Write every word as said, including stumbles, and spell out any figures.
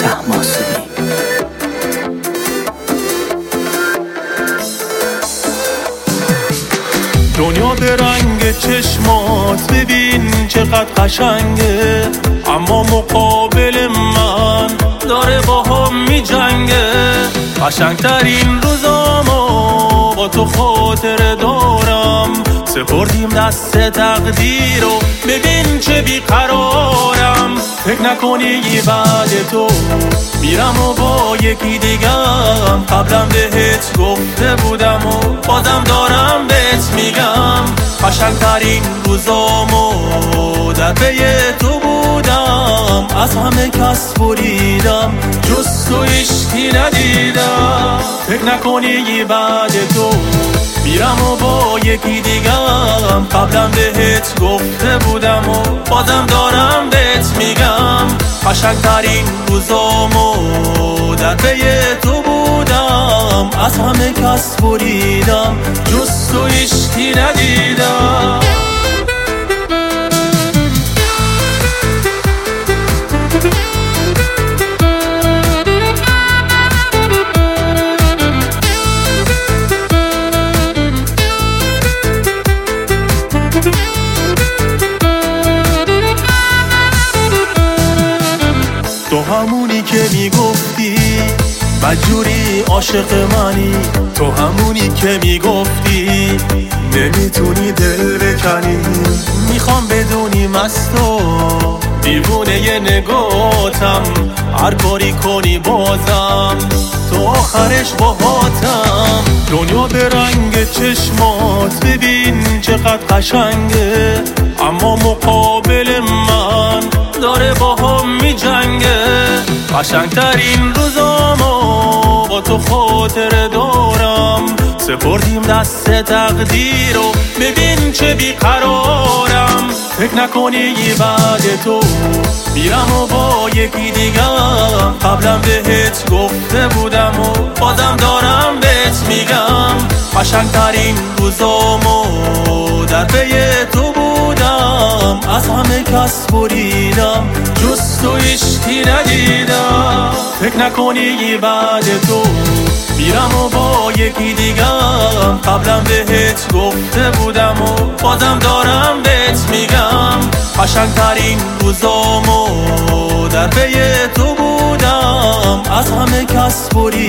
طهماسبی. دنیا به رنگ چشمات ببین چقدر قشنگه، اما مقابل من داره با هم می جنگه. قشنگترین روزامو با تو خاطر دارم، سپردیم دست تقدیر و ببین چه بیقرارم. فکر نکنی بعد تو میرم و با یکی دیگم، قبلا بهت گفته بودم و بازم دارم بهت میگم. قشنگترین روزامو در پی تو بودم، از همه کس بریدم جز تو هیچکی ندیدم. فکر نکنی بعد تو میرم و با یکی دیگم، قبلا بهت گفته بودم و بازم دارم بهت میگم. قشنگترین روزامو در پی تو بودم، از همه کس بریدم جز تو هیچکی ندیدم. تو همونی که میگفتی بدجوری عاشق منی، تو همونی که میگفتی نمیتونی دل بکنی. میخوام بدونی مست و دیوونه ی نگاتم، هر کاری کنی بازم تو آخرش باهاتم. دنیا به رنگ چشمات ببین چقدر قشنگه، اما مقابل من داره با هم می جنگه. قشنگترین روزامو با تو خاطر دارم، سپردیم دست تقدیر و ببین چه بیقرارم. فکر نکنی بعد تو میرم و با یکی دیگم، قبلا بهت گفته بودم و بازم دارم بهت میگم. قشنگترین روزامو در پی تو بودم، از همه کس بریدم جز تو هیچکی ندیدم. فکر نکنی بعد تو میرم و با یکی دیگم، قبلا بهت گفته بودم و بازم دارم بهت میگم. قشنگترین روزامو در پی تو بودم، از همه کس بریدم